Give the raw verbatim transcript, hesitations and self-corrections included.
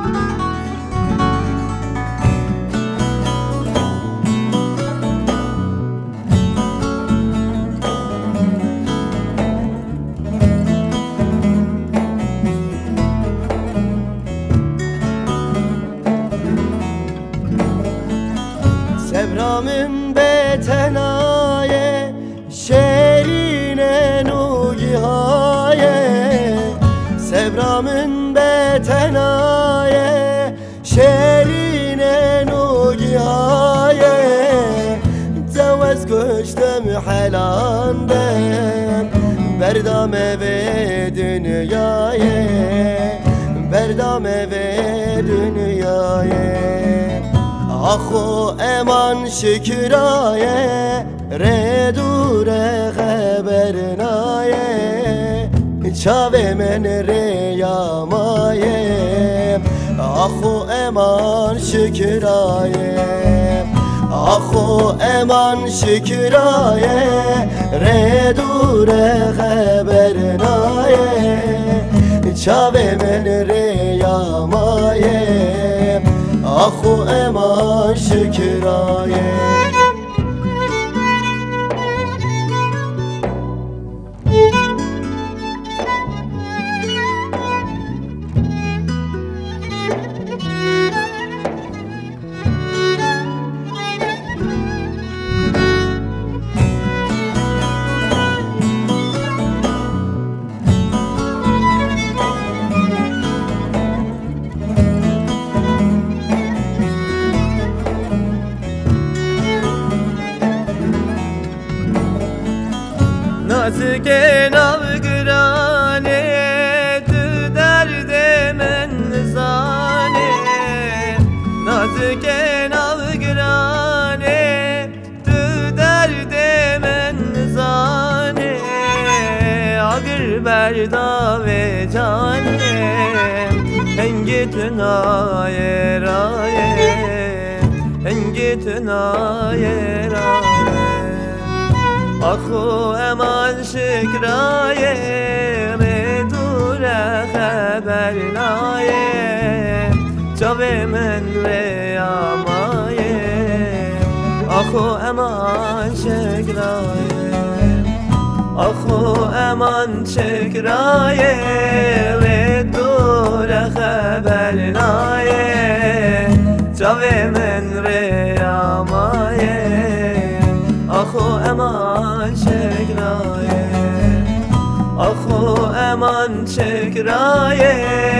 Sebramın betenaye şerine nugihaye, Sebramın betenaye şerine nugihaye, Tevez kuştem helandem berdame ve dünyaya, berdame ve dünyaya. Akhu eman şükraye, redure habernaye, çave men reyamaye. Akhu eman şükraye, akhu eman şükraye, redure habernaye, çave men reyamaye. Akhu eman şükraye. Nazike navgrane tu derde men zane, Nazike navgrane tu derde men zane, Agır berda ve cane hengi tünaye raye, hengi tünaye raye. Akhu eman şükraye, redure habernaye, çave men reyamaye. Akhu eman şükraye, akhu eman şükraye, redure habernaye, çave men reyamaye. Akhu eman şükraye, akhu eman şükraye,